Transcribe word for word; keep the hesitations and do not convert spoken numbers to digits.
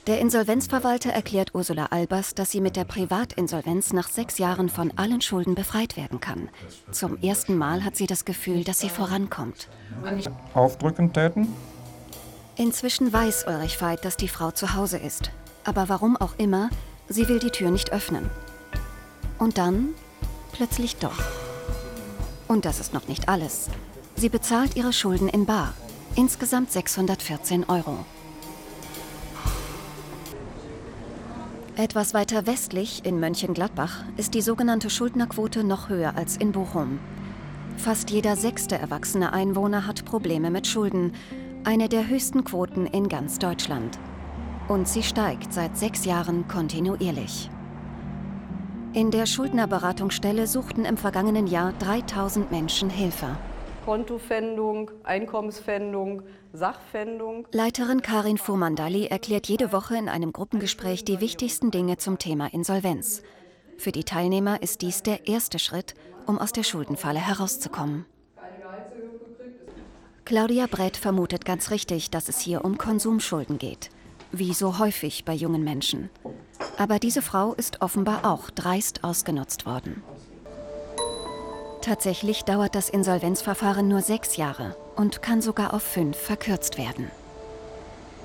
Der Insolvenzverwalter erklärt Ursula Albers, dass sie mit der Privatinsolvenz nach sechs Jahren von allen Schulden befreit werden kann. Zum ersten Mal hat sie das Gefühl, dass sie vorankommt. Aufdrücken täten? Inzwischen weiß Ulrich Veit, dass die Frau zu Hause ist. Aber warum auch immer, sie will die Tür nicht öffnen. Und dann plötzlich doch. Und das ist noch nicht alles. Sie bezahlt ihre Schulden in bar. Insgesamt sechshundertvierzehn Euro. Etwas weiter westlich, in Mönchengladbach, ist die sogenannte Schuldnerquote noch höher als in Bochum. Fast jeder sechste erwachsene Einwohner hat Probleme mit Schulden. Eine der höchsten Quoten in ganz Deutschland. Und sie steigt seit sechs Jahren kontinuierlich. In der Schuldnerberatungsstelle suchten im vergangenen Jahr dreitausend Menschen Hilfe. Kontopfändung, Einkommenspfändung, Sachpfändung. Leiterin Karin Furmandalli erklärt jede Woche in einem Gruppengespräch die wichtigsten Dinge zum Thema Insolvenz. Für die Teilnehmer ist dies der erste Schritt, um aus der Schuldenfalle herauszukommen. Claudia Brett vermutet ganz richtig, dass es hier um Konsumschulden geht. Wie so häufig bei jungen Menschen. Aber diese Frau ist offenbar auch dreist ausgenutzt worden. Tatsächlich dauert das Insolvenzverfahren nur sechs Jahre und kann sogar auf fünf verkürzt werden.